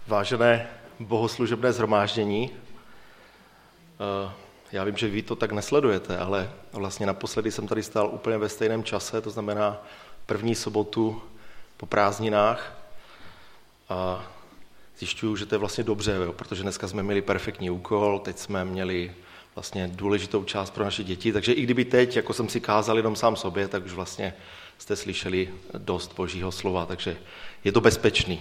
Vážené bohoslužebné shromáždění, já vím, že vy to tak nesledujete, ale vlastně naposledy jsem tady stál úplně ve stejném čase, to znamená první sobotu po prázdninách a zjišťuju, že to je vlastně dobře, protože dneska jsme měli perfektní úkol, teď jsme měli vlastně důležitou část pro naše děti, takže i kdyby teď, jako jsem si kázal jenom sám sobě, tak už vlastně jste slyšeli dost Božího slova, takže je to bezpečný.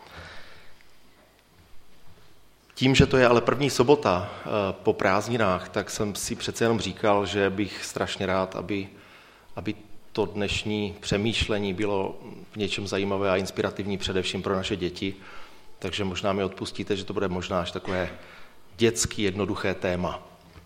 Tím, že to je ale první sobota po prázdninách, tak jsem si přece jenom říkal, že bych strašně rád, aby to dnešní přemýšlení bylo v něčem zajímavé a inspirativní především pro naše děti. Takže možná mi odpustíte, že to bude možná až takové dětský jednoduché téma.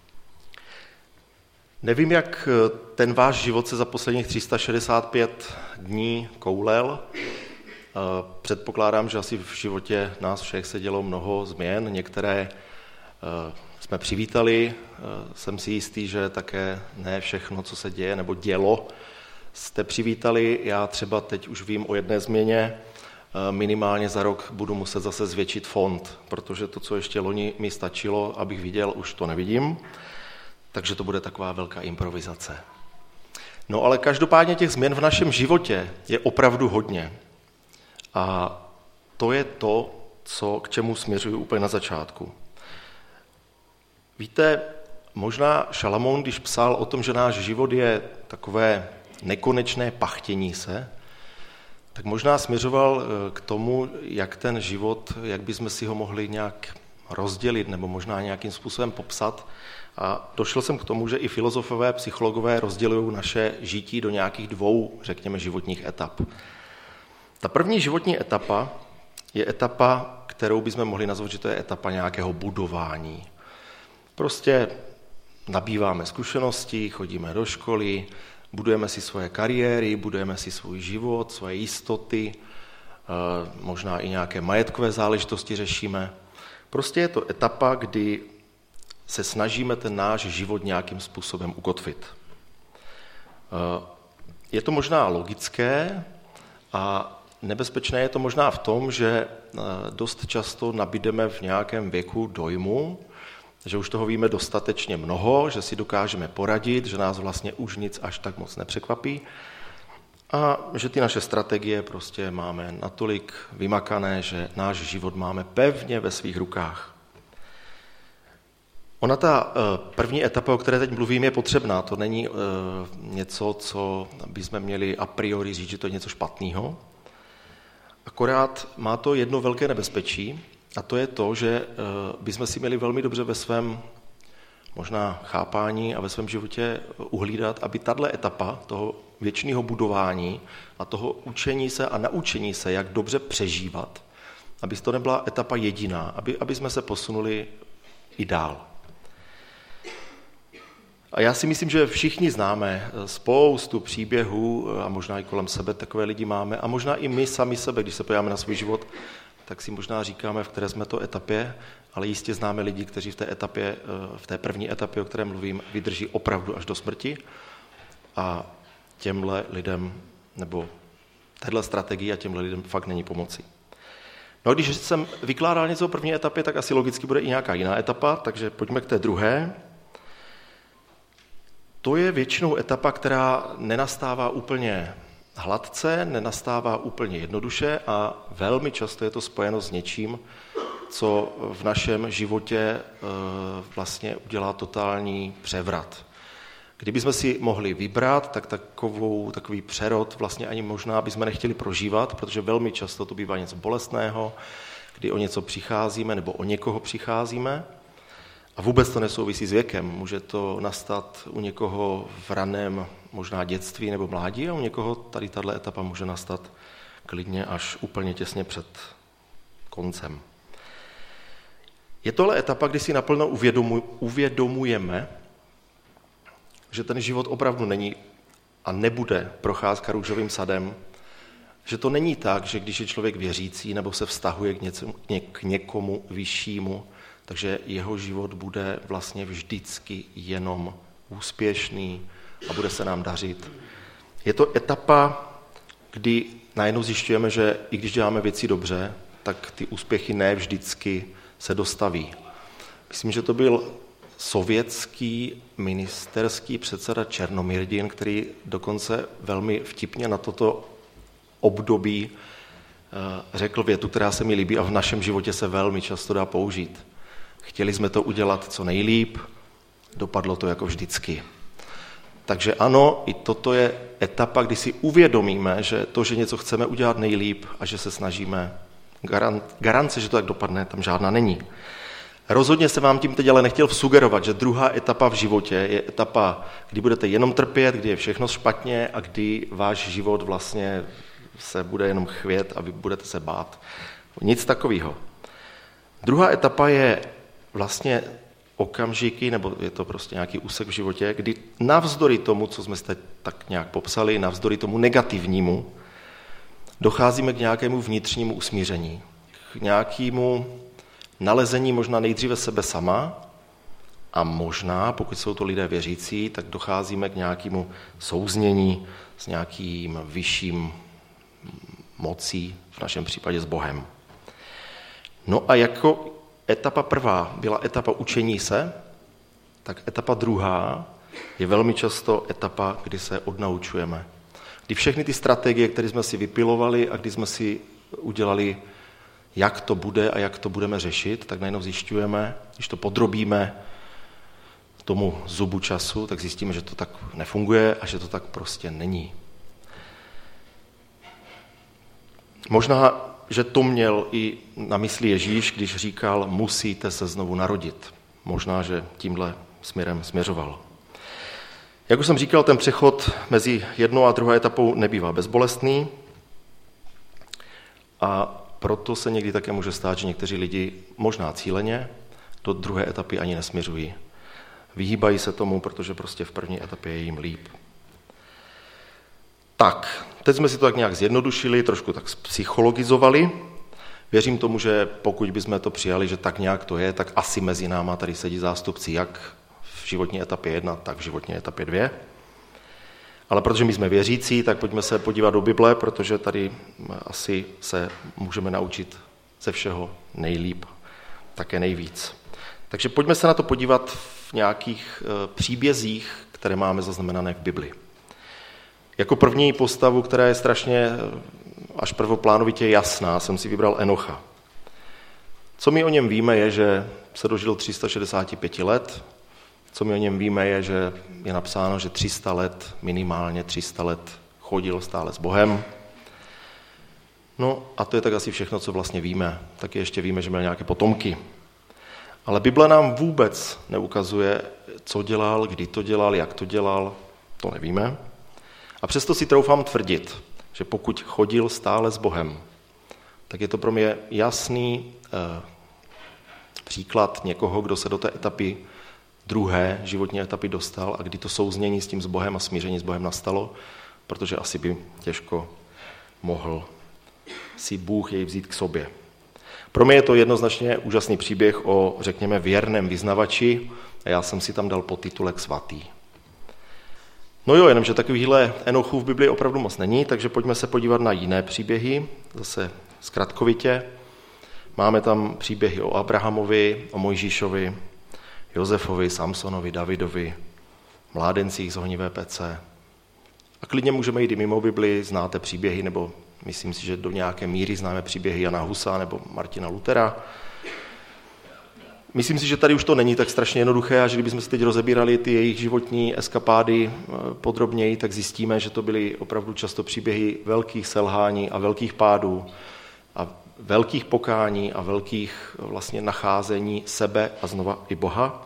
Nevím, jak ten váš život se za posledních 365 dní koulel. Předpokládám, že asi v životě nás všech se dělo mnoho změn, některé jsme přivítali, jsem si jistý, že také ne všechno, co se děje nebo dělo, jste přivítali. Já třeba teď už vím o jedné změně, minimálně za rok budu muset zase zvětšit fond, protože to, co ještě loni mi stačilo, abych viděl, už to nevidím, takže to bude taková velká improvizace. No ale každopádně těch změn v našem životě je opravdu hodně. A to je to, k čemu směřuji úplně na začátku. Víte, možná Šalamoun, když psal o tom, že náš život je takové nekonečné pachtění se, tak možná směřoval k tomu, jak ten život, jak bychom si ho mohli nějak rozdělit nebo možná nějakým způsobem popsat. A došel jsem k tomu, že i filozofové, psychologové rozdělují naše žití do nějakých dvou, řekněme, životních etap. Ta první životní etapa je etapa, kterou bychom mohli nazvat, že to je etapa nějakého budování. Prostě nabýváme zkušenosti, chodíme do školy, budujeme si svoje kariéry, budujeme si svůj život, svoje jistoty, možná i nějaké majetkové záležitosti řešíme. Prostě je to etapa, kdy se snažíme ten náš život nějakým způsobem ukotvit. Je to možná logické a nebezpečné je to možná v tom, že dost často nabídeme v nějakém věku dojmu, že už toho víme dostatečně mnoho, že si dokážeme poradit, že nás vlastně už nic až tak moc nepřekvapí a že ty naše strategie prostě máme natolik vymakané, že náš život máme pevně ve svých rukách. Ona ta první etapa, o které teď mluvím, je potřebná. To není něco, co bychom měli a priori říct, že to je něco špatného. Akorát má to jedno velké nebezpečí a to je to, že bychom si měli velmi dobře ve svém možná chápání a ve svém životě uhlídat, aby tato etapa toho věčného budování a toho učení se a naučení se, jak dobře přežívat, aby to nebyla etapa jediná, aby jsme se posunuli i dál. A já si myslím, že všichni známe spoustu příběhů a možná i kolem sebe takové lidi máme a možná i my sami sebe, když se podíváme na svůj život, tak si možná říkáme, v které jsme to etapě, ale jistě známe lidi, kteří v té první etapě, o které mluvím, vydrží opravdu až do smrti a těmhle lidem, nebo téhle strategii a těmhle lidem fakt není pomoci. No a když jsem vykládal něco o první etapě, tak asi logicky bude i nějaká jiná etapa, takže pojďme k té druhé. To je většinou etapa, která nenastává úplně hladce, nenastává úplně jednoduše a velmi často je to spojeno s něčím, co v našem životě vlastně udělá totální převrat. Kdybychom si mohli vybrat, tak takový přerod vlastně ani možná bychom nechtěli prožívat, protože velmi často to bývá něco bolestného, kdy o něco přicházíme nebo o někoho přicházíme. A vůbec to nesouvisí s věkem. Může to nastat u někoho v raném možná dětství nebo mládí a u někoho tady tato etapa může nastat klidně až úplně těsně před koncem. Je tohle etapa, kdy si naplno uvědomujeme, že ten život opravdu není a nebude procházka růžovým sadem, že to není tak, že když je člověk věřící nebo se vztahuje k někomu vyššímu, takže jeho život bude vlastně vždycky jenom úspěšný a bude se nám dařit. Je to etapa, kdy najednou zjišťujeme, že i když děláme věci dobře, tak ty úspěchy ne vždycky se dostaví. Myslím, že to byl sovětský ministerský předseda Černomyrdin, který dokonce velmi vtipně na toto období řekl větu, která se mi líbí a v našem životě se velmi často dá použít. Chtěli jsme to udělat co nejlíp, dopadlo to jako vždycky. Takže ano, i toto je etapa, kdy si uvědomíme, že to, že něco chceme udělat nejlíp a že se snažíme, garance, že to tak dopadne, tam žádná není. Rozhodně se vám tím teď ale nechtěl sugerovat, že druhá etapa v životě je etapa, kdy budete jenom trpět, kdy je všechno špatně a kdy váš život vlastně se bude jenom chvět a vy budete se bát. Nic takového. Druhá etapa je vlastně okamžiky, nebo je to prostě nějaký úsek v životě, kdy navzdory tomu, co jsme teď tak nějak popsali, navzdory tomu negativnímu, docházíme k nějakému vnitřnímu usmíření, k nějakému nalezení možná nejdříve sebe sama a možná, pokud jsou to lidé věřící, tak docházíme k nějakému souznění s nějakým vyšším mocí, v našem případě s Bohem. No a jako etapa prvá byla etapa učení se, tak etapa druhá je velmi často etapa, kdy se odnaučujeme. Kdy všechny ty strategie, které jsme si vypilovali a kdy jsme si udělali, jak to bude a jak to budeme řešit, tak najednou zjišťujeme, když to podrobíme tomu zubu času, tak zjistíme, že to tak nefunguje a že to tak prostě není. Možná, že to měl i na mysli Ježíš, když říkal, musíte se znovu narodit. Možná, že tímhle směrem směřoval. Jak už jsem říkal, ten přechod mezi jednou a druhou etapou nebývá bezbolestný a proto se někdy také může stát, že někteří lidi možná cíleně do druhé etapy ani nesměřují. Vyhýbají se tomu, protože prostě v první etapě je jim líp. Tak, teď jsme si to tak nějak zjednodušili, trošku tak psychologizovali. Věřím tomu, že pokud bychom to přijali, že tak nějak to je, tak asi mezi náma tady sedí zástupci jak v životní etapě 1, tak v životní etapě 2. Ale protože my jsme věřící, tak pojďme se podívat do Bible, protože tady asi se můžeme naučit ze všeho nejlíp, také nejvíc. Takže pojďme se na to podívat v nějakých příbězích, které máme zaznamenané v Bibli. Jako první postavu, která je strašně až prvoplánovitě jasná, jsem si vybral Enocha. Co my o něm víme, je, že se dožil 365 let. Co my o něm víme, je, že je napsáno, že 300 let, minimálně 300 let chodil stále s Bohem. No a to je tak asi všechno, co vlastně víme. Taky ještě víme, že měl nějaké potomky. Ale Bible nám vůbec neukazuje, co dělal, kdy to dělal, jak to dělal, to nevíme. A přesto si troufám tvrdit, že pokud chodil stále s Bohem, tak je to pro mě jasný příklad někoho, kdo se do té etapy druhé životní etapy dostal a kdy to souznění s tím s Bohem a smíření s Bohem nastalo, protože asi by těžko mohl si Bůh jej vzít k sobě. Pro mě je to jednoznačně úžasný příběh o, řekněme, věrném vyznavači a já jsem si tam dal podtitulek svatý. No jo, jenomže takovýhle Enochů v Biblii opravdu moc není, takže pojďme se podívat na jiné příběhy, zase zkratkovitě. Máme tam příběhy o Abrahamovi, o Mojžíšovi, Josefovi, Samsonovi, Davidovi, mládencích z ohnivé pece. A klidně můžeme jít i mimo Bibli, znáte příběhy, nebo myslím si, že do nějaké míry známe příběhy Jana Husa nebo Martina Luthera. Myslím si, že tady už to není tak strašně jednoduché a že kdybychom si teď rozebírali ty jejich životní eskapády podrobněji, tak zjistíme, že to byly opravdu často příběhy velkých selhání a velkých pádů a velkých pokání a velkých vlastně nacházení sebe a znova i Boha.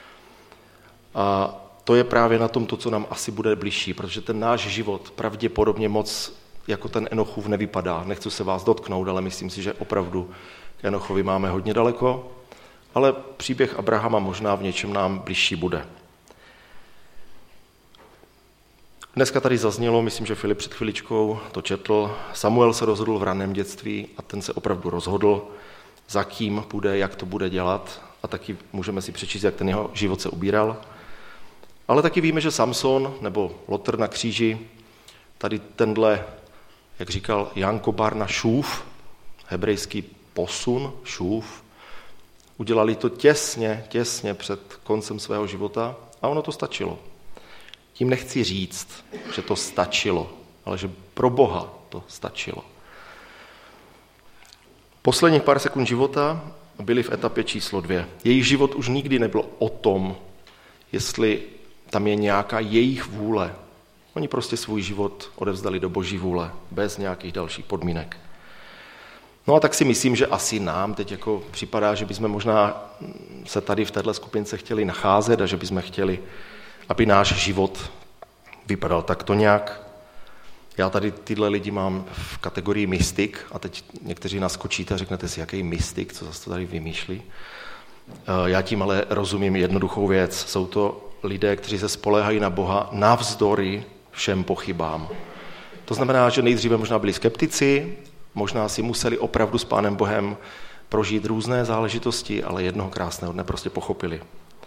A to je právě na tom to, co nám asi bude bližší, protože ten náš život pravděpodobně moc jako ten Enochův nevypadá. Nechci se vás dotknout, ale myslím si, že opravdu k Enochovi máme hodně daleko, ale příběh Abrahama možná v něčem nám bližší bude. Dneska tady zaznělo, myslím, že Filip před chviličkou to četl, Samuel se rozhodl v raném dětství a ten se opravdu rozhodl, za kým bude, jak to bude dělat a taky můžeme si přečíst, jak ten jeho život se ubíral. Ale taky víme, že Samson nebo Lotr na kříži, tady tenhle, jak říkal Janko Barna Šův, hebrejský posun, šův. Udělali to těsně před koncem svého života a ono to stačilo. Tím nechci říct, že to stačilo, ale že pro Boha to stačilo. Posledních pár sekund života byli v etapě číslo 2. Jejich život už nikdy nebyl o tom, jestli tam je nějaká jejich vůle. Oni prostě svůj život odevzdali do Boží vůle, bez nějakých dalších podmínek. No a tak si myslím, že asi nám teď jako připadá, že bychom možná se tady v této skupince chtěli nacházet a že bychom chtěli, aby náš život vypadal takto nějak. Já tady tyhle lidi mám v kategorii mystik a teď někteří naskočíte a řeknete si, jaký mystik, co zase to tady vymýšlí. Já tím ale rozumím jednoduchou věc. Jsou to lidé, kteří se spoléhají na Boha navzdory všem pochybám. To znamená, že nejdříve možná byli skeptici, možná si museli opravdu s Pánem Bohem prožít různé záležitosti, ale jednoho krásného dne prostě pochopili.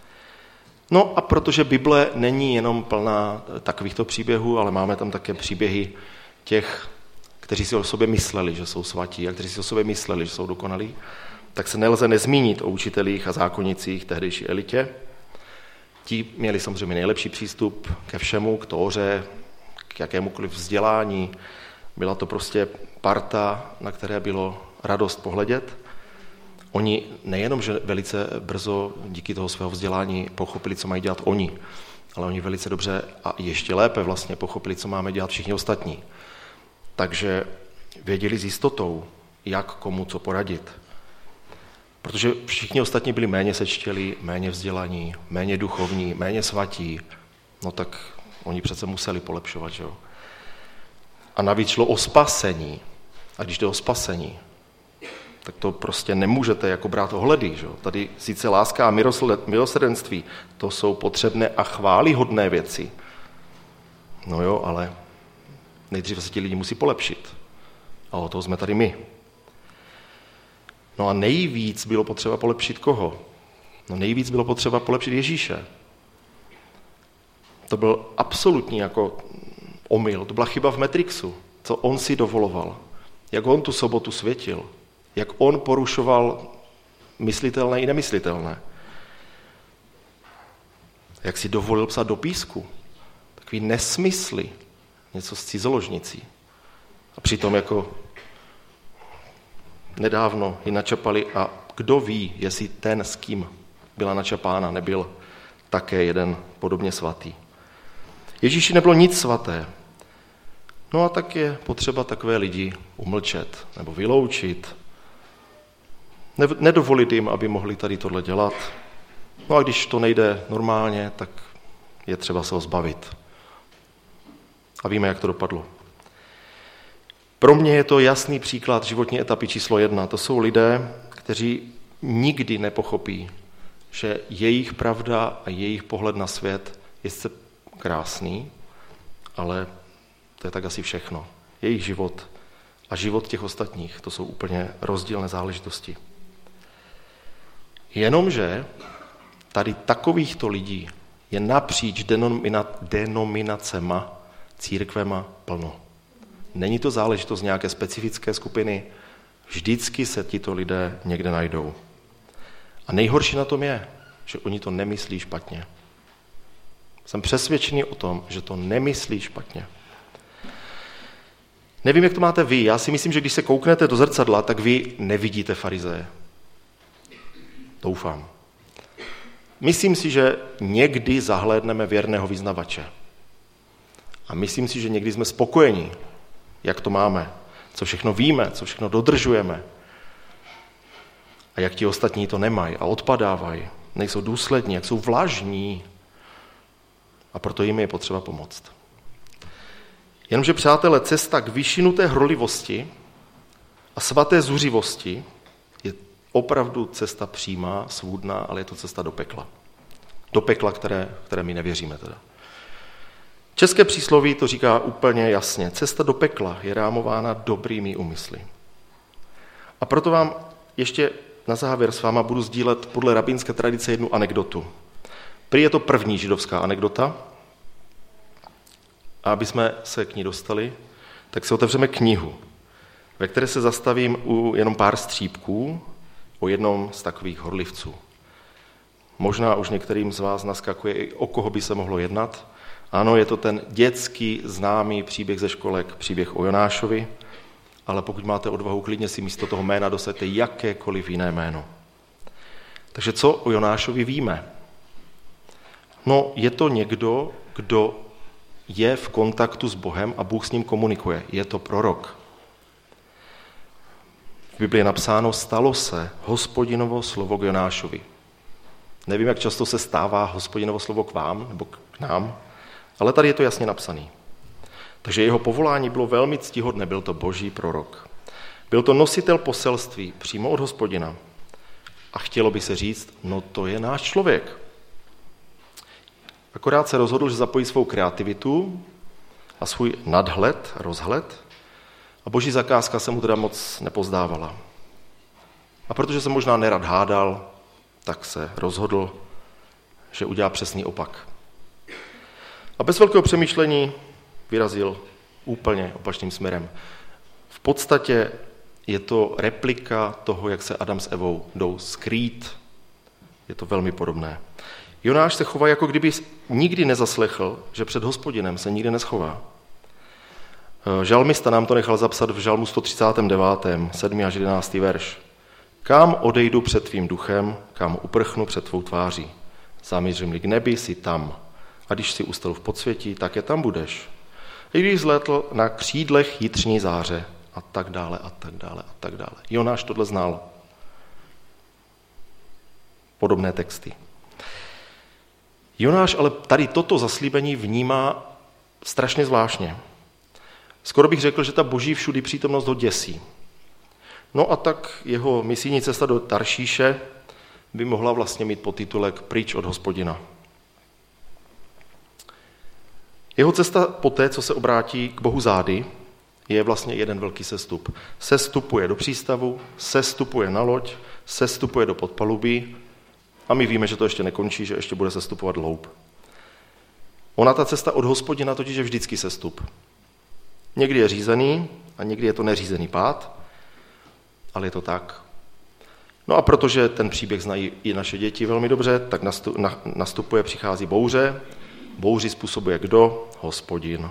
No a protože Bible není jenom plná takovýchto příběhů, ale máme tam také příběhy těch, kteří si o sobě mysleli, že jsou svatí a kteří si o sobě mysleli, že jsou dokonalí, tak se nelze nezmínit o učitelích a zákonnicích tehdejší elitě. Ti měli samozřejmě nejlepší přístup ke všemu, k Tóře, k jakémukoliv vzdělání. Byla to prostě parta, na které bylo radost pohledět. Oni nejenom, že velice brzo díky toho svého vzdělání pochopili, co mají dělat oni, ale oni velice dobře a ještě lépe vlastně pochopili, co máme dělat všichni ostatní. Takže věděli s jistotou, jak komu co poradit. Protože všichni ostatní byli méně sečtělí, méně vzdělaní, méně duchovní, méně svatí, no tak oni přece museli polepšovat, že jo. A navíc šlo o spasení. A když jde o spasení, tak to prostě nemůžete jako brát ohledy. Že? Tady sice láska a milosrdenství, to jsou potřebné a chvályhodné věci. No jo, ale nejdříve se ti lidi musí polepšit. A o toho jsme tady my. No a nejvíc bylo potřeba polepšit koho? No nejvíc bylo potřeba polepšit Ježíše. To byl absolutní jako omyl, to byla chyba v Matrixu, co on si dovoloval. Jak on tu sobotu světil, jak on porušoval myslitelné i nemyslitelné. Jak si dovolil psát do písku. Takový nesmysly, něco s cizoložnicí. A přitom jako nedávno ji načapali a kdo ví, jestli ten, s kým byla načapána, nebyl také jeden podobně svatý. Ježíši nebylo nic svaté. No a tak je potřeba takové lidi umlčet nebo vyloučit. Nedovolit jim, aby mohli tady tohle dělat. No a když to nejde normálně, tak je třeba se ho zbavit. A víme, jak to dopadlo. Pro mě je to jasný příklad životní etapy číslo 1. To jsou lidé, kteří nikdy nepochopí, že jejich pravda a jejich pohled na svět je sice krásný, ale to je tak asi všechno. Jejich život a život těch ostatních, to jsou úplně rozdílné záležitosti. Jenomže tady takovýchto lidí je napříč denominacema, církvema plno. Není to záležitost nějaké specifické skupiny, vždycky se tito lidé někde najdou. A nejhorší na tom je, že oni to nemyslí špatně. Jsem přesvědčený o tom, že to nemyslí špatně. Nevím, jak to máte vy. Já si myslím, že když se kouknete do zrcadla, tak vy nevidíte farizeje. Doufám. Myslím si, že někdy zahlédneme věrného vyznavače. A myslím si, že někdy jsme spokojení, jak to máme, co všechno víme, co všechno dodržujeme. A jak ti ostatní to nemají a odpadávají, nejsou důslední, jak jsou vlažní. A proto jim je potřeba pomoct. Jenomže, přátelé, cesta k vyšinuté horlivosti a svaté zuřivosti je opravdu cesta přímá, svůdná, ale je to cesta do pekla. Do pekla, které my nevěříme teda. České přísloví to říká úplně jasně. Cesta do pekla je rámována dobrými úmysly. A proto vám ještě na závěr s váma budu sdílet podle rabínské tradice jednu anekdotu. Prý je to první židovská anekdota. A aby jsme se k ní dostali, tak si otevřeme knihu. ve které se zastavím u jenom pár střípků o jednom z takových horlivců. Možná už některým z vás naskakuje, i o koho by se mohlo jednat. Ano, je to ten dětský známý příběh ze školek, příběh o Jonášovi, ale pokud máte odvahu, klidně si místo toho jména dosaďte jakékoliv jiné jméno. Takže co o Jonášovi víme? No, je to někdo, kdo je v kontaktu s Bohem a Bůh s ním komunikuje. Je to prorok. V Biblii je napsáno, stalo se Hospodinovo slovo k Jonášovi. Nevím, jak často se stává Hospodinovo slovo k vám nebo k nám, ale tady je to jasně napsaný. Takže jeho povolání bylo velmi ctihodné, byl to boží prorok. Byl to nositel poselství přímo od Hospodina. A chtělo by se říct, no to je náš člověk. Akorát se rozhodl, že zapojí svou kreativitu a svůj nadhled, rozhled a boží zakázka se mu teda moc nepozdávala. A protože se možná nerad hádal, tak se rozhodl, že udělá přesný opak. A bez velkého přemýšlení vyrazil úplně opačným směrem. V podstatě je to replika toho, jak se Adam s Evou jdou skrýt. Je to velmi podobné. Jonáš se chová, jako kdyby nikdy nezaslechl, že před Hospodinem se nikdy neschová. Žalmista nám to nechal zapsat v žalmu 139., 7. až 11. verš. Kam odejdu před tvým duchem, kam uprchnu před tvou tváří. Zamířím-li k nebi, jsi tam. A když jsi ustal v podsvětí, tak je tam budeš. I když zlétl na křídlech jitřní záře, a tak dále, a tak dále, a tak dále. Jonáš tohle znal. Podobné texty. Jonáš ale tady toto zaslíbení vnímá strašně zvláštně. Skoro bych řekl, že ta boží všudy přítomnost ho děsí. No a tak jeho misijní cesta do Taršíše by mohla vlastně mít podtitulek Pryč od Hospodina. Jeho cesta poté, co se obrátí k Bohu zády, je vlastně jeden velký sestup. Sestupuje do přístavu, sestupuje na loď, sestupuje do podpalubí a my víme, že to ještě nekončí, že ještě bude sestupovat hloub. Ona ta cesta od Hospodina totiž je vždycky sestup. Někdy je řízený a někdy je to neřízený pád, ale je to tak. No a protože ten příběh znají i naše děti velmi dobře, tak nastupuje, přichází bouře. Bouři způsobuje kdo? Hospodin.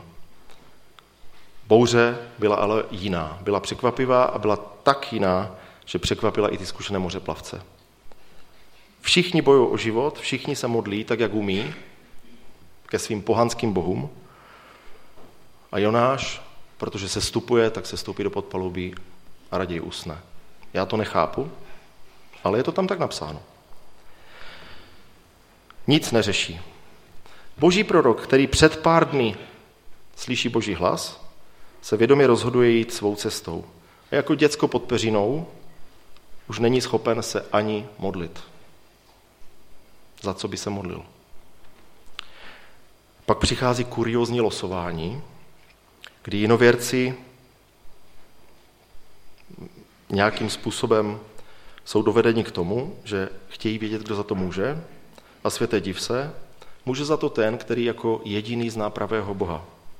Bouře byla ale jiná. Byla překvapivá a byla tak jiná, že překvapila i ty zkušené mořeplavce. Všichni bojují o život, všichni se modlí tak, jak umí, ke svým pohanským bohům. A Jonáš, protože se stupuje, tak se stoupí do podpalubí a raději usne. Já to nechápu, ale je to tam tak napsáno. Nic neřeší. Boží prorok, který před pár dny slyší boží hlas, se vědomě rozhoduje jít svou cestou. A jako děcko pod peřinou už není schopen se ani modlit. Za co by se modlil? Pak přichází kuriózní losování, kdy jinověrci nějakým způsobem jsou dovedeni k tomu, že chtějí vědět, kdo za to může, a světe div se, může za to ten, který jako jediný zná pravého Boha.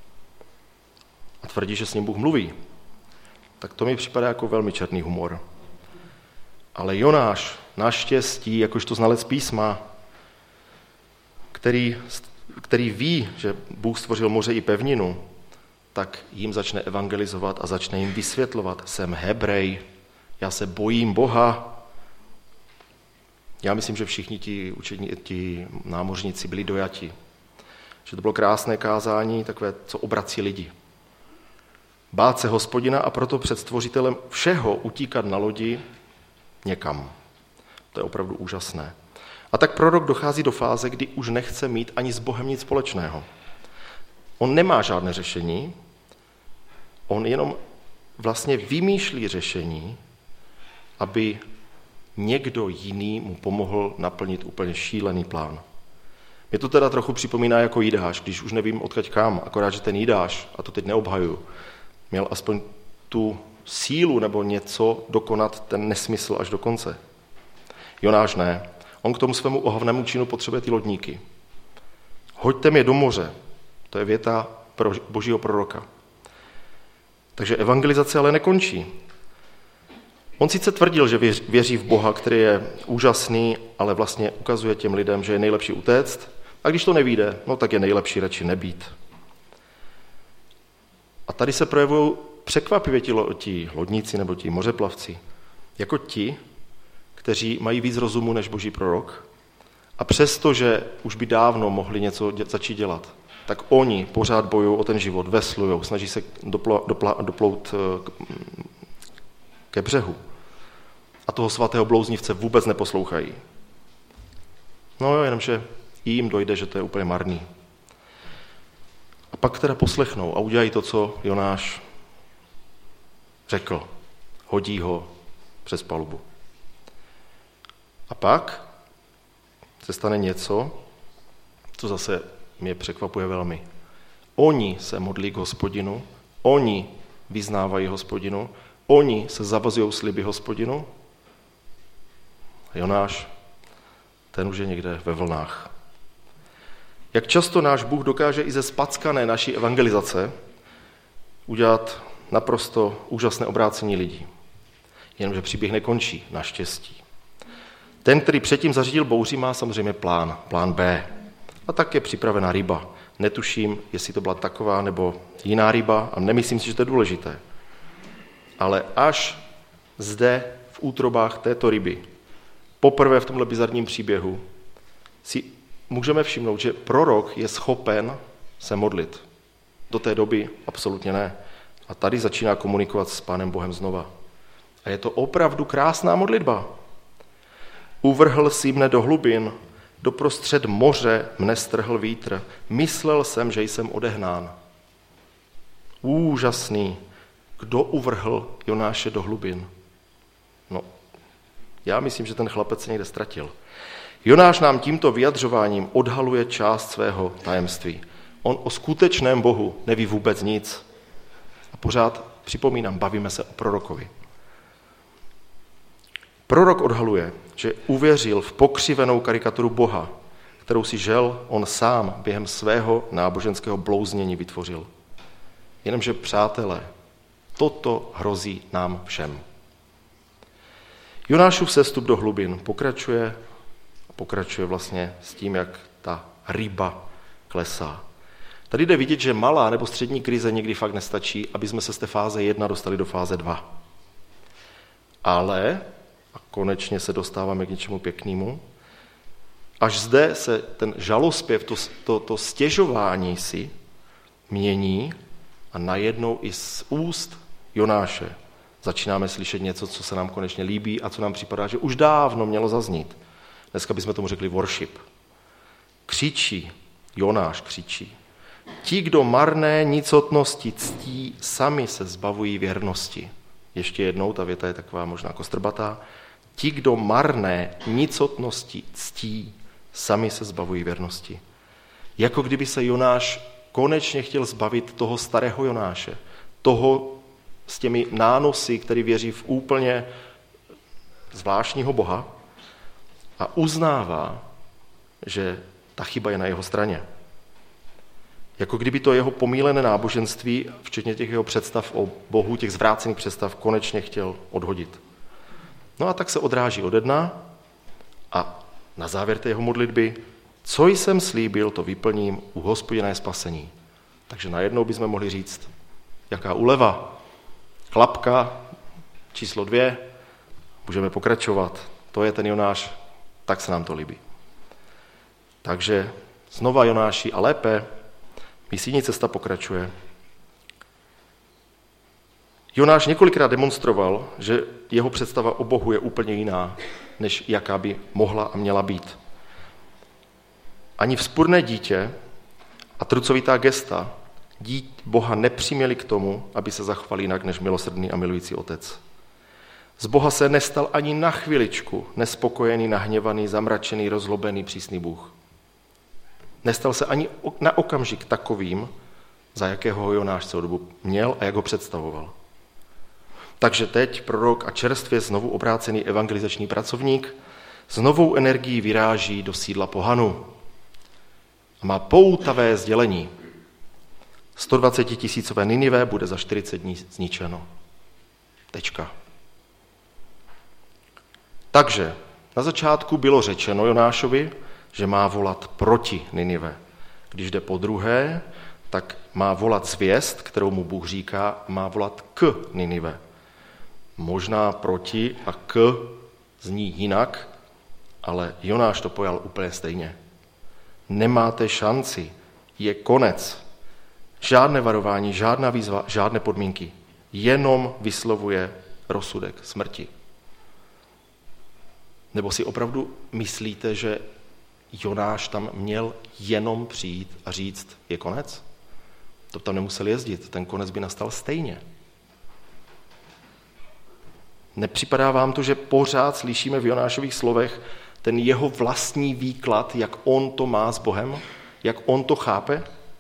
A tvrdí, že s ním Bůh mluví. Tak to mi připadá jako velmi černý humor. Ale Jonáš, naštěstí, jakožto znalec písma, který ví, že Bůh stvořil moře i pevninu, tak jim začne evangelizovat a začne jim vysvětlovat. Jsem Hebrej, já se bojím Boha. Já myslím, že všichni ti námořníci byli dojati. Že to bylo krásné kázání, takové, co obrací lidi. Bát se Hospodina a proto před stvořitelem všeho utíkat na lodi někam. To je opravdu úžasné. A tak prorok dochází do fáze, kdy už nechce mít ani s Bohem nic společného. On nemá žádné řešení, on jenom vlastně vymýšlí řešení, aby někdo jiný mu pomohl naplnit úplně šílený plán. Mě to teda trochu připomíná jako Jidáš, když už nevím odkud kam, akorát, že ten Jidáš, a to teď neobhajuju, měl aspoň tu sílu nebo něco dokonat ten nesmysl až do konce. Jonáš ne. On k tomu svému ohavnému činu potřebuje ty lodníky. Hoďte mě do moře. To je věta pro božího proroka. Takže evangelizace ale nekončí. On sice tvrdil, že věří v Boha, který je úžasný, ale vlastně ukazuje těm lidem, že je nejlepší utéct, a když to nevyjde, no tak je nejlepší radši nebýt. A tady se projevují překvapivě ti lodníci nebo ti mořeplavci, jako ti, kteří mají víc rozumu než boží prorok, a přesto, že už by dávno mohli něco začít dělat, tak oni pořád bojují o ten život, veslujou, snaží se doplout ke břehu. A toho svatého blouznivce vůbec neposlouchají. No jenomže jim dojde, že to je úplně marný. A pak teda poslechnou a udělají to, co Jonáš řekl. Hodí ho přes palubu. A pak se stane něco, co zase mě překvapuje velmi. Oni se modlí k Hospodinu, oni vyznávají Hospodinu, oni se zavazují sliby Hospodinu. A Jonáš, ten už je někde ve vlnách. Jak často náš Bůh dokáže i ze spackané naší evangelizace udělat naprosto úžasné obrácení lidí. Jenomže příběh nekončí, naštěstí. Ten, který předtím zařídil bouři, má samozřejmě plán B. A tak je připravená ryba. Netuším, jestli to byla taková nebo jiná ryba a nemyslím si, že to je důležité. Ale až zde v útrobách této ryby, poprvé v tomhle bizarním příběhu, si můžeme všimnout, že prorok je schopen se modlit. Do té doby absolutně ne. A tady začíná komunikovat s Pánem Bohem znova. A je to opravdu krásná modlitba. Uvrhl jsi mne do hlubin, doprostřed moře mne strhl vítr. Myslel jsem, že jsem odehnán. Úžasný. Kdo uvrhl Jonáše do hlubin? No, já myslím, že ten chlapec se někde ztratil. Jonáš nám tímto vyjadřováním odhaluje část svého tajemství. On o skutečném Bohu neví vůbec nic. A pořád připomínám, bavíme se o prorokovi. Prorok odhaluje, že uvěřil v pokřivenou karikaturu Boha, kterou si žel on sám během svého náboženského blouznění vytvořil. Jenomže, přátelé, toto hrozí nám všem. Jonášův sestup do hlubin pokračuje vlastně s tím, jak ta ryba klesá. Tady jde vidět, že malá nebo střední krize někdy fakt nestačí, aby jsme se z té fáze 1 dostali do fáze 2. Ale, a konečně se dostáváme k něčemu pěknému, až zde se ten žalospěv, to stěžování si mění a najednou i z úst Jonáše začínáme slyšet něco, co se nám konečně líbí a co nám připadá, že už dávno mělo zaznít. Dneska bychom tomu řekli worship. Křičí, Jonáš křičí. Ti, kdo marné nicotnosti ctí, sami se zbavují věrnosti. Ještě jednou, ta věta je taková možná kostrbatá. Ti, kdo marné nicotnosti ctí, sami se zbavují věrnosti. Jako kdyby se Jonáš konečně chtěl zbavit toho starého Jonáše, toho s těmi nánosy, který věří v úplně zvláštního Boha a uznává, že ta chyba je na jeho straně. Jako kdyby to jeho pomílené náboženství, včetně těch jeho představ o Bohu, těch zvrácených představ, konečně chtěl odhodit. No a tak se odráží ode dna a na závěr té jeho modlitby, co jsem slíbil, to vyplním, u Hospodina je spasení. Takže najednou bychom mohli říct, jaká úleva, klapka, číslo 2, můžeme pokračovat. To je ten Jonáš, tak se nám to líbí. Takže znova Jonáši a lépe, misijní cesta pokračuje. Jonáš několikrát demonstroval, že jeho představa o Bohu je úplně jiná, než jaká by mohla a měla být. Ani vzpurné dítě a trucovitá gesta Boha nepřiměli k tomu, aby se zachoval jinak než milosrdný a milující otec. Z Boha se nestal ani na chviličku nespokojený, nahněvaný, zamračený, rozlobený, přísný Bůh. Nestal se ani na okamžik takovým, za jakého ho Jonáš celou dobu měl a jak ho představoval. Takže teď prorok a čerstvě znovu obrácený evangelizační pracovník s novou energií vyráží do sídla pohanu a má poutavé sdělení. 120 000 Ninive bude za 40 dní zničeno. Tečka. Takže na začátku bylo řečeno Jonášovi, že má volat proti Ninive. Když jde po druhé, tak má volat zvěst, kterou mu Bůh říká, má volat k Ninive. Možná proti a k zní jinak, ale Jonáš to pojal úplně stejně. Nemáte šanci, je konec. Žádné varování, žádná výzva, žádné podmínky. Jenom vyslovuje rozsudek smrti. Nebo si opravdu myslíte, že Jonáš tam měl jenom přijít a říct, je konec? To tam nemusel jezdit, ten konec by nastal stejně. Nepřipadá vám to, že pořád slyšíme v Jonášových slovech ten jeho vlastní výklad, jak on to má s Bohem, jak on to chápe?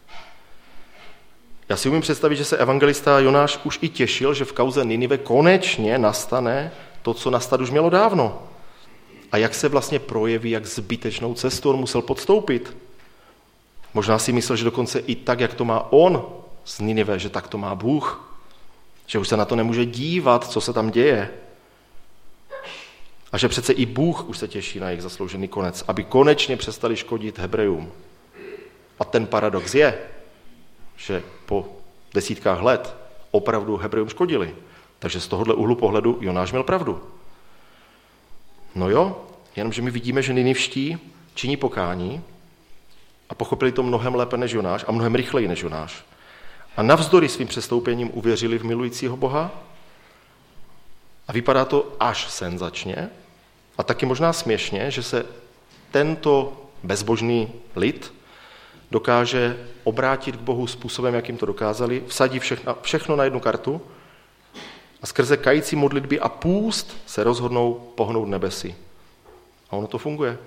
Já si umím představit, že se evangelista Jonáš už i těšil, že v kauze Ninive konečně nastane to, co nastat už mělo dávno. A jak se vlastně projeví, jak zbytečnou cestu on musel podstoupit. Možná si myslel, že dokonce i tak, jak to má on z Ninive, že tak to má Bůh. Že už se na to nemůže dívat, co se tam děje. A že přece i Bůh už se těší na jejich zasloužený konec, aby konečně přestali škodit Hebrejům. A ten paradox je, že po desítkách let opravdu Hebrejům škodili. Takže z tohohle úhlu pohledu Jonáš měl pravdu. No jo, jenomže my vidíme, že ninivští činí pokání a pochopili to mnohem lépe než Jonáš a mnohem rychleji než Jonáš. A navzdory svým přestoupením uvěřili v milujícího Boha a vypadá to až senzačně a taky možná směšně, že se tento bezbožný lid dokáže obrátit k Bohu způsobem, jakým to dokázali, vsadí všechno na jednu kartu a skrze kající modlitby a půst se rozhodnou pohnout nebesy. A ono to funguje.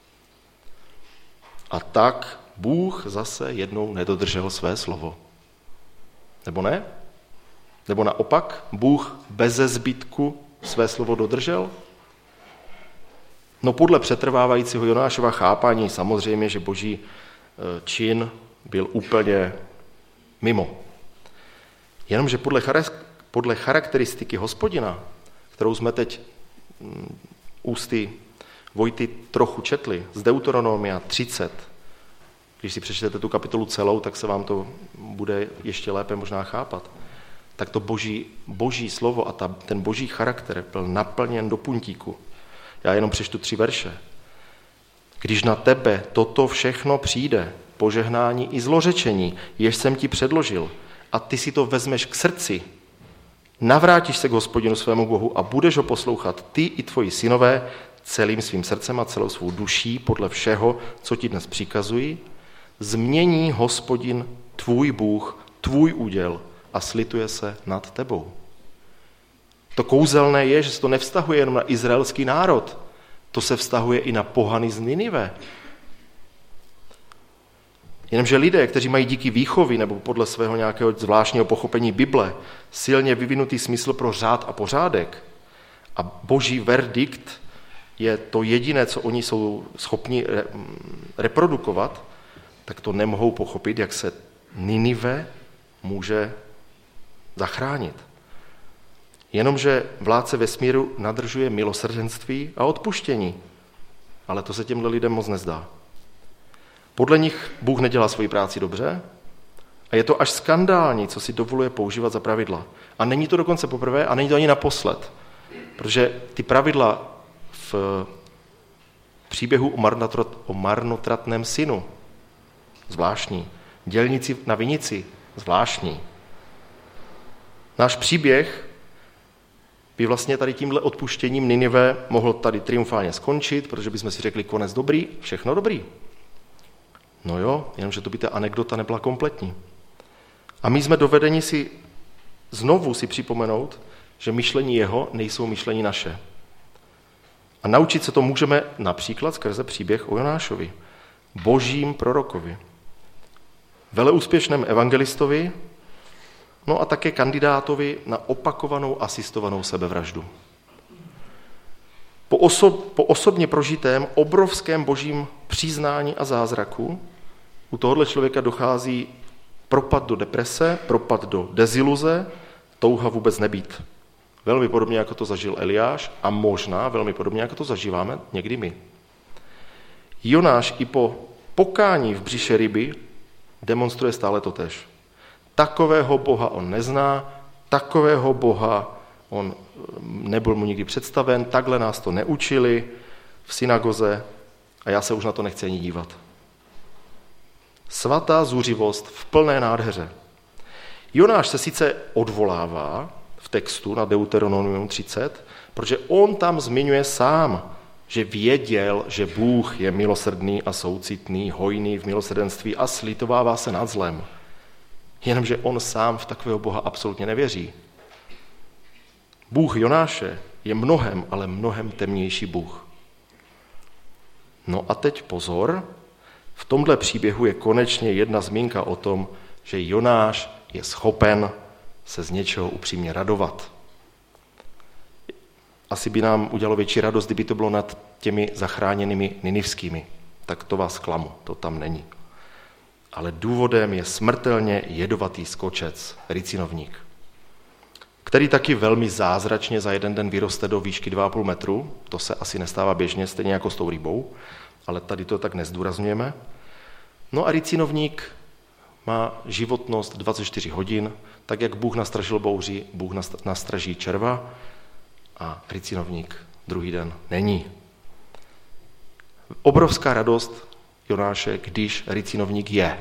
A tak Bůh zase jednou nedodržel své slovo. Nebo ne? Nebo naopak, Bůh beze zbytku své slovo dodržel? No podle přetrvávajícího Jonášova chápání samozřejmě, že boží čin byl úplně mimo. Jenomže podle charakteristiky Hospodina, kterou jsme teď ústy Vojty trochu četli, z Deuteronomia 30, když si přečtete tu kapitolu celou, tak se vám to bude ještě lépe možná chápat, tak to boží slovo a ten boží charakter byl naplněn do puntíku. Já jenom přečtu 3 verše. Když na tebe toto všechno přijde, požehnání i zlořečení, jež jsem ti předložil, a ty si to vezmeš k srdci, navrátíš se k Hospodinu svému Bohu a budeš ho poslouchat ty i tvoji synové celým svým srdcem a celou svou duší podle všeho, co ti dnes přikazují, změní Hospodin tvůj Bůh, tvůj úděl a slituje se nad tebou. To kouzelné je, že se to nevztahuje jenom na izraelský národ, to se vztahuje i na pohany z Ninive. Jenomže lidé, kteří mají díky výchovy nebo podle svého nějakého zvláštního pochopení Bible silně vyvinutý smysl pro řád a pořádek a boží verdikt je to jediné, co oni jsou schopni reprodukovat, tak to nemohou pochopit, jak se Ninive může zachránit. Jenomže vládce vesmíru nadržuje milosrdenství a odpuštění, ale to se těmhle lidem moc nezdá. Podle nich Bůh nedělá svoji práci dobře a je to až skandální, co si dovoluje používat za pravidla. A není to dokonce poprvé a není to ani naposled, protože ty pravidla v příběhu o marnotratném synu zvláštní, dělníci na vinici zvláštní. Náš příběh by vlastně tady tímhle odpuštěním Ninive mohl tady triumfálně skončit, protože bychom si řekli konec dobrý, všechno dobrý. No jo, jenomže to by ta anekdota nebyla kompletní. A my jsme dovedeni si znovu připomenout, že myšlení jeho nejsou myšlení naše. A naučit se to můžeme například skrze příběh o Jonášovi, božím prorokovi, veleúspěšném evangelistovi, no a také kandidátovi na opakovanou asistovanou sebevraždu. Po osobně prožitém obrovském božím přiznání a zázraku u tohohle člověka dochází propad do deprese, propad do deziluze, touha vůbec nebýt. Velmi podobně, jako to zažil Eliáš a možná velmi podobně, jako to zažíváme někdy my. Jonáš i po pokání v břiše ryby demonstruje stále totéž. Takového Boha on nezná, takového Boha on nebyl mu nikdy představen, takhle nás to neučili v synagoze a já se už na to nechci ani dívat. Svatá zuřivost v plné nádheře. Jonáš se sice odvolává v textu na Deuteronomium 30, protože on tam zmiňuje sám, že věděl, že Bůh je milosrdný a soucitný, hojný v milosrdenství a slitovává se nad zlem. Jenomže on sám v takového Boha absolutně nevěří. Bůh Jonáše je mnohem, ale mnohem temnější Bůh. No a teď pozor, v tomhle příběhu je konečně jedna zmínka o tom, že Jonáš je schopen se z něčeho upřímně radovat. Asi by nám udělalo větší radost, kdyby to bylo nad těmi zachráněnými ninivskými. Tak to vás klamu, to tam není. Ale důvodem je smrtelně jedovatý skočec, ricinovník, který taky velmi zázračně za jeden den vyroste do výšky 2,5 metru. To se asi nestává běžně, stejně jako s tou rybou, ale tady to tak nezdůrazňujeme. No a ricinovník má životnost 24 hodin, tak jak Bůh nastražil bouři, Bůh nastraží červa a ricinovník druhý den není. Obrovská radost Jonáše, když ricinovník je.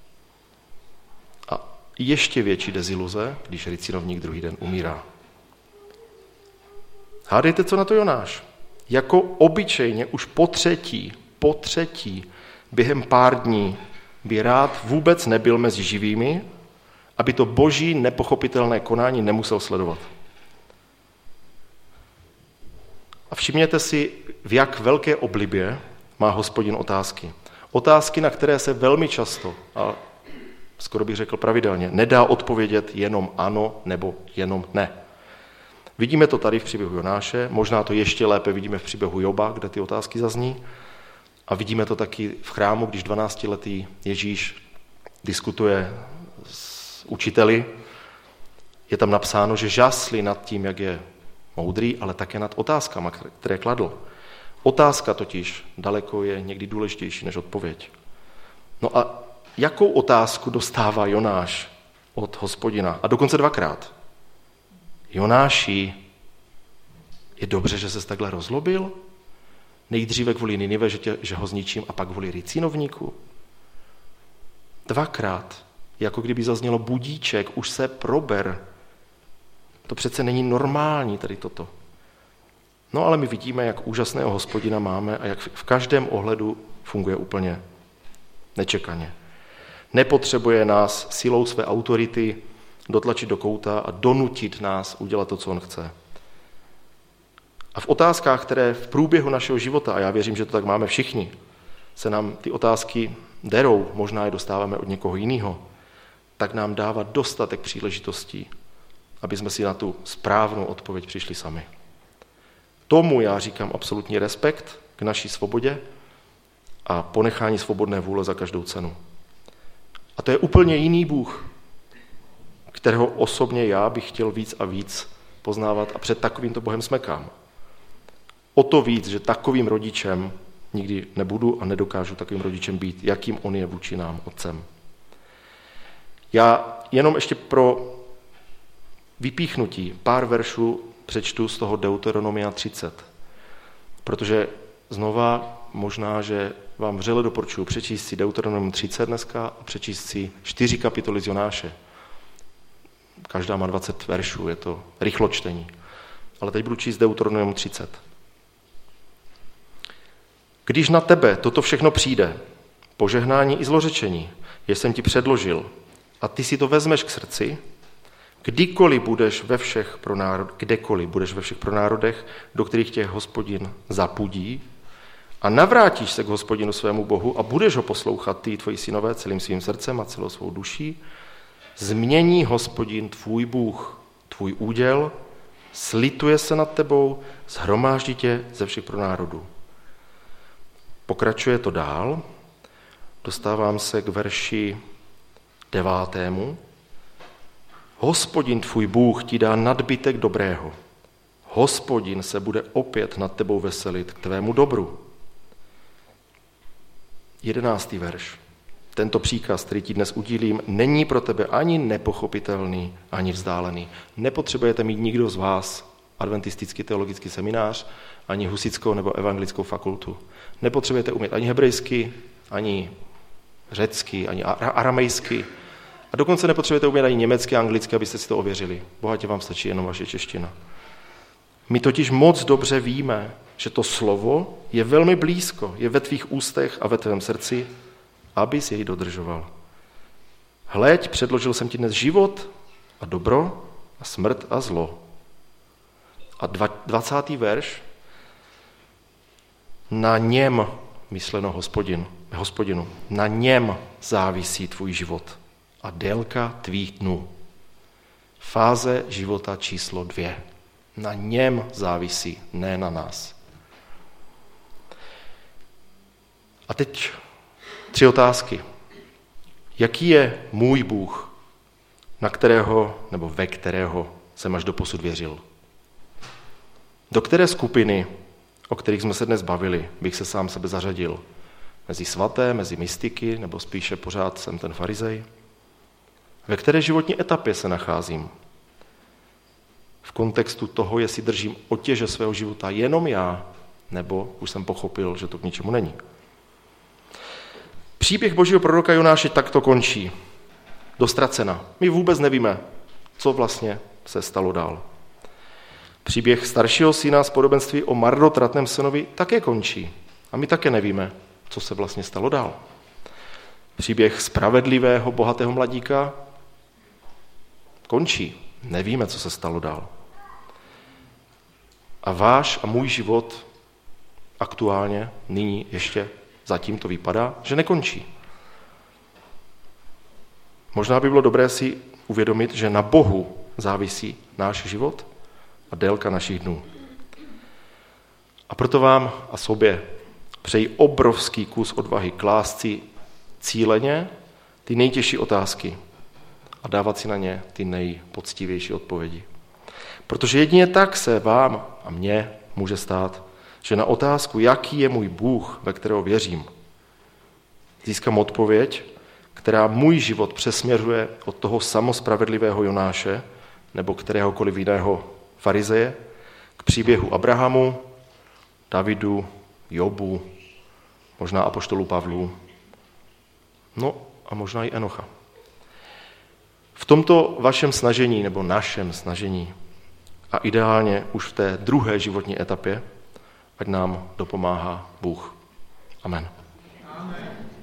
A ještě větší deziluze, když ricinovník druhý den umírá. Hádejte, co na to Jonáš. Jako obyčejně už po třetí během pár dní by rád vůbec nebyl mezi živými, aby to boží nepochopitelné konání nemusel sledovat. A všimněte si, v jak velké oblibě má Hospodin otázky. Otázky, na které se velmi často, a skoro bych řekl pravidelně, nedá odpovědět jenom ano nebo jenom ne. Vidíme to tady v příběhu Jonáše, možná to ještě lépe vidíme v příběhu Joba, kde ty otázky zazní. A vidíme to taky v chrámu, když 12letý Ježíš diskutuje s učiteli. Je tam napsáno, že žasli nad tím, jak je moudrý, ale také nad otázkama, které kladl. Otázka totiž daleko je někdy důležitější než odpověď. No a jakou otázku dostává Jonáš od Hospodina? A dokonce 2krát. Jonáši, je dobře, že ses takhle rozlobil? Nejdříve kvůli Ninive, že ho zničím, a pak kvůli ricinovníku? 2krát, jako kdyby zaznělo budíček, už se prober. To přece není normální tady toto. No ale my vidíme, jak úžasného Hospodina máme a jak v každém ohledu funguje úplně nečekaně. Nepotřebuje nás silou své autority dotlačit do kouta a donutit nás udělat to, co on chce. A v otázkách, které v průběhu našeho života, a já věřím, že to tak máme všichni, se nám ty otázky derou, možná je dostáváme od někoho jiného, tak nám dává dostatek příležitostí, aby jsme si na tu správnou odpověď přišli sami. Tomu já říkám absolutní respekt k naší svobodě a ponechání svobodné vůle za každou cenu. A to je úplně jiný Bůh, kterého osobně já bych chtěl víc a víc poznávat a před takovýmto Bohem smekám. O to víc, že takovým rodičem nikdy nebudu a nedokážu takovým rodičem být, jakým on je vůči nám, otcem. Já jenom ještě pro vypíchnutí pár veršů přečtu z toho Deuteronomia 30, protože znova možná, že vám vřele doporučuji přečíst si Deuteronomium 30 dneska a přečíst si 4 kapitoly z Jonáše. Každá má 20 veršů, je to rychločtení. Ale teď budu číst Deuteronomium 30. Když na tebe toto všechno přijde, požehnání i zlořečení, jež jsem ti předložil, a ty si to vezmeš k srdci, kdekoliv budeš ve všech pro národech, do kterých tě Hospodin zapudí, a navrátíš se k Hospodinu svému Bohu a budeš ho poslouchat, ty tvoji synové, celým svým srdcem a celou svou duší, změní Hospodin tvůj Bůh, tvůj úděl, slituje se nad tebou, shromáždí tě ze všech pro národů. Pokračuje to dál, dostávám se k verši 9. Hospodin tvůj Bůh ti dá nadbytek dobrého. Hospodin se bude opět nad tebou veselit k tvému dobru. 11. verš. Tento příkaz, který ti dnes udílím, není pro tebe ani nepochopitelný, ani vzdálený. Nepotřebujete mít nikdo z vás adventistický teologický seminář, ani husitskou nebo evangelickou fakultu. Nepotřebujete umět ani hebrejsky, ani řecky, ani aramejsky. A dokonce nepotřebujete umět ani německy a anglicky, abyste si to ověřili. Bohatě vám stačí jenom vaše čeština. My totiž moc dobře víme, že to slovo je velmi blízko, je ve tvých ústech a ve tvém srdci, abys jej dodržoval. Hleď, předložil jsem ti dnes život a dobro a smrt a zlo. A 20. verš. Na něm, mysleno Hospodinu, na něm závisí tvůj život a délka tvých dnů. Fáze života číslo 2. Na něm závisí, ne na nás. A teď 3 otázky. Jaký je můj Bůh, na kterého nebo ve kterého jsem až doposud věřil? Do které skupiny, o kterých jsme se dnes bavili, bych se sám sebe zařadil? Mezi svaté, mezi mystiky, nebo spíše pořád jsem ten farizej? Ve které životní etapě se nacházím? V kontextu toho, jestli držím otěže svého života jenom já, nebo už jsem pochopil, že to k ničemu není. Příběh božího proroka Jonáše takto končí. Dostracena. My vůbec nevíme, co vlastně se stalo dál. Příběh staršího syna z podobenství o marnotratném synovi také končí. A my také nevíme, co se vlastně stalo dál. Příběh spravedlivého, bohatého mladíka končí. Nevíme, co se stalo dál. A váš a můj život aktuálně, nyní ještě zatím to vypadá, že nekončí. Možná by bylo dobré si uvědomit, že na Bohu závisí náš život a délka našich dnů. A proto vám a sobě přeji obrovský kus odvahy klást si cíleně ty nejtěžší otázky a dávat si na ně ty nejpoctivější odpovědi. Protože jedině tak se vám a mně může stát, že na otázku, jaký je můj Bůh, ve kterého věřím, získám odpověď, která můj život přesměřuje od toho samospravedlivého Jonáše nebo kteréhokoliv jiného farizeje k příběhu Abrahamu, Davidu, Jobu, možná apoštolu Pavlu, no a možná i Enocha. V tomto vašem snažení nebo našem snažení a ideálně už v té druhé životní etapě, ať nám dopomáhá Bůh. Amen.